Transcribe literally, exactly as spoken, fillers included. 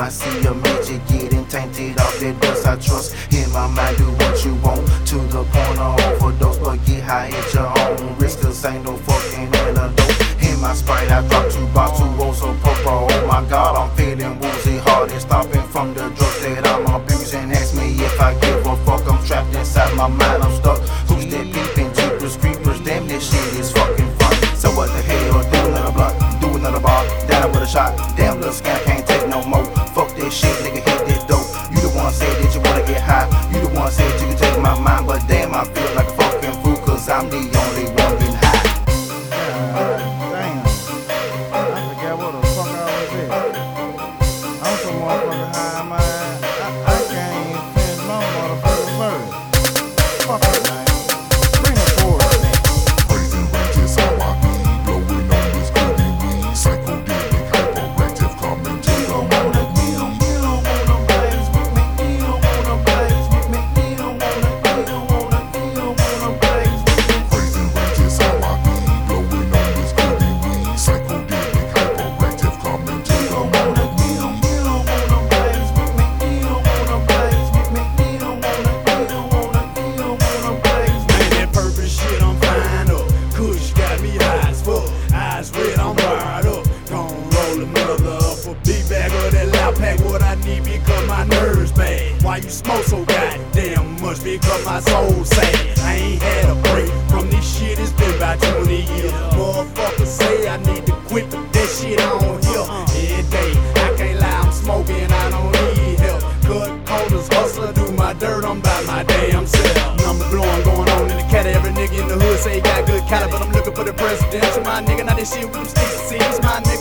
I see a midget getting tainted off that dust I trust. In my mind, do what you want to the point of overdose, but get high at your own risk, cause ain't no fucking antidote. In my Sprite, I dropped two bottles, two rolls of purple. Oh my God, I'm feeling woozy, hard and stopping from the drugs that I'm abusing. Ask me if I give a fuck, I'm trapped inside my mind, I'm stuck. Who's that peeping, jeepers, creepers, damn this shit is fucking fun. So what the hell, do another blunt, do another bar, down with a shot. Damn little scam, can't take no more. Fuck that shit, nigga, hit that dope. You the one said that you wanna get high, you the one said you can take my mind, but damn I feel like a fucking fool, cause I'm the only one getting high. Damn, I forgot what the fuck I was at. I'm so motherfucking high, man. I, I can't even finish my motherfucking verse. Fuck it, man. Bring the chorus, man. Raising ranges on my beat, blowing on this goody weed. Psychedelic, hyperactive, coming to the wanna me. You don't wanna blaze with me, you don't wanna blaze with me, you don't wanna, you don't wanna, you don't wanna blaze with me. Raising ranges on my beat, blowing on this goody weed. Psychedelic, hyperactive, coming to the wanna me. You don't wanna blaze with me, you don't wanna blaze with me, you don't wanna, you don't wanna, you don't wanna blaze with me. Man, that purple shit I'm fine up. Kush got me high as fuck. Eyes red, I'm wired up. Gon' roll another up a big bag of that loud pack. What I need because my nerves bad. Why you smoke so goddamn much? Because my soul sad. I ain't had a break from this shit. It's been about twenty years. Motherfuckers say I need to quit, but that shit on here every day. I can't lie, I'm smoking, I don't need help. Cut coders, hustler, do my dirt, I'm by my damn self. Number blowing going on in the cat. Every nigga in the hood say he got good caliber, but I'm looking for the presidential. My nigga, now this shit with them sticks and seeds, my nigga.